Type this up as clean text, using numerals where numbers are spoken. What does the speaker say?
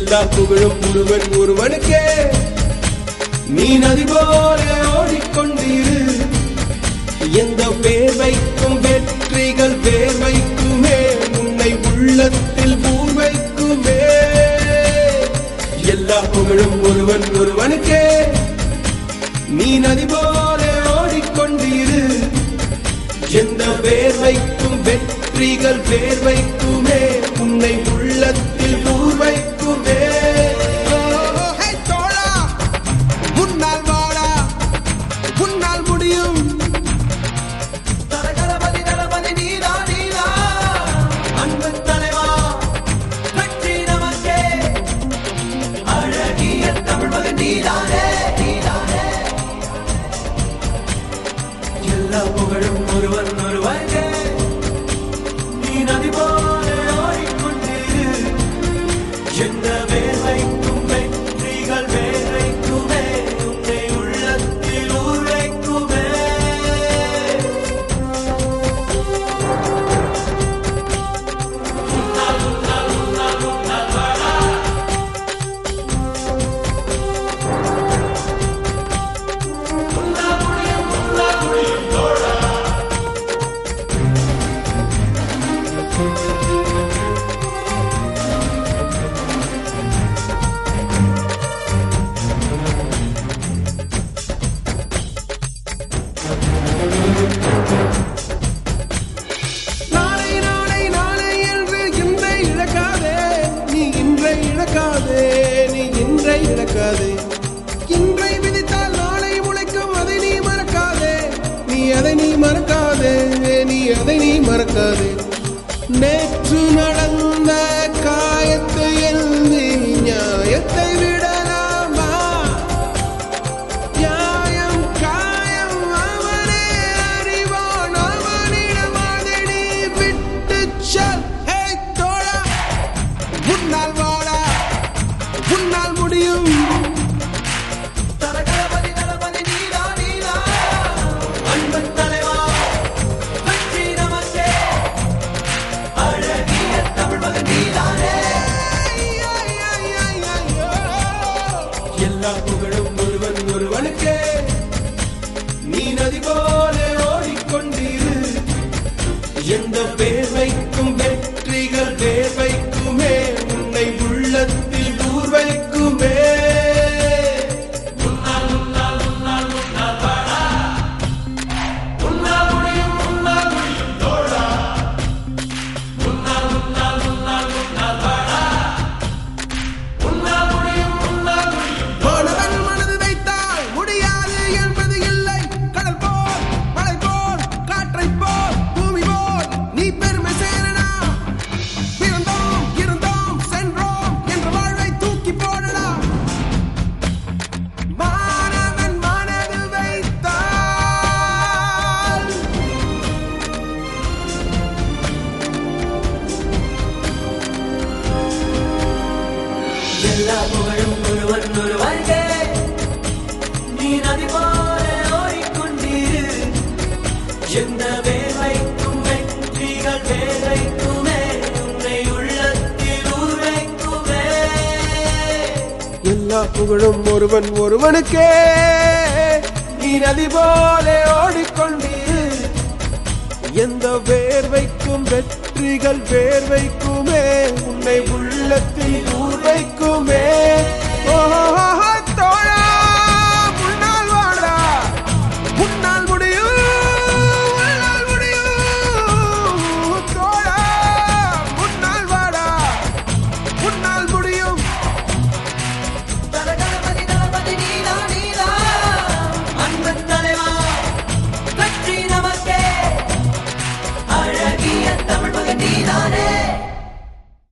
எல்லா புகழும் ஒருவன் ஒருவனுக்கே. நீ நதி போல ஓடிக்கொண்டிரு. எந்த வேர்வைக்கும் வெற்றிகள் வேர்வைக்குமே, உன்னை உள்ளத்தில் ஊர்வைக்குமே. எல்லா புகழும் ஒருவன் ஒருவனுக்கே. நீ நதி போல ஓடிக்கொண்டிரு. எந்த வேர்வைக்கும் வெற்றிகள் வேர்வைக்குமே, உன்னை உள்ளத்தில் ஊர்வைக்குமே. முன்னால் வாடா, முன்னால் முடியும். தலகலபதி தலபதி நீதா நீதா, அன்பு தலைவா வெற்றி நமக்கே. அழகிய தமிழ் மகன் நீதானே நீதானே. எல்லா புகழும் ஒருவன் ஒருவனுக்கே. நீ நதி போல ஓடிக்கொண்டிரு. எந்த வேர்வைக்கும் வெற்றிகள் வேர்வைக்குமே, உன்னை உள்ளத்தில் ஊர்வைக்குமே. முன்னால் முன்னால் முன்னால் முன்னால் வாடா. முன்னால் முடியும் தோழா. நாளை நாளை நாளை என்று இன்றை இழக்காதே. நீ இன்றை இழக்காதே, நீ இன்றை இழக்காதே. இன்றை விதித்தால் நாளை முளைக்கும், அதை நீ மறக்காதே. நீ அதை நீ மறக்காதே, நீ அதை நீ மறக்காதே. நேற்று நடந்த காயத்தை எழுதி நியாயத்தை விடலாமா? நியாயம் காயம் அவனே அறிவான், அவனிடம் அதை நீ விட்டுச் செல். ஹே தோழா, முன்னால் வாடா, முன்னால் முடியும். தலகலபதி தலபதி நீதா நீதா, அன்பு தலைவா வெற்றி நமக்கே. அழகிய தமிழ் மகன் நீதானே. எல்லா புகழும் ஒருவன் ஒருவனுக்கே. நீ நதி போல ஓடிக்கொண்டிரு. எந்த வேர்வைக்கும் வெற்றிகள் வேர்வைக்குமே, உன்னை உள்ளத்தில் ஊர்வைக்குமே. முன்னால் முன்னால் முன்னால் முன்னால் வாடா. முன்னால் முடியும் தோழா. முன்னால் முன்னால் முன்னால் முன்னால் வாடா. முன்னால் முடியும் மாணவன் மனது வைத்தால் முடியாது என்பது இல்லை. கடல் போல் மழை போல் காற்றை போல் பூமி போல் நீ பெருமை சேரனா. பிறந்தோம் இருந்தோம் சென்றோம் என்ற வாழ்வை தூக்கி போடடா. மாணவன் மனது வைத்தால் எல்லா புகழும் ஒருவன் ஒருவனுக்கே. நீ நதி போல ஓடிக்கொண்டிரு. எந்த வேர்வைக்கும் வெற்றிகள் வேர்வைக்குமே, உன்னை உள்ளத்தில் ஊர்வைக்குமே. எல்லா புகழும் ஒருவன் ஒருவனுக்கே. நீ நதி போல ஓடிக்கொண்டிரு. எந்த வேர்வைக்கும் வெற்றிகள் வேர்வைக்குமே, உன்னை உள்ளத்தில்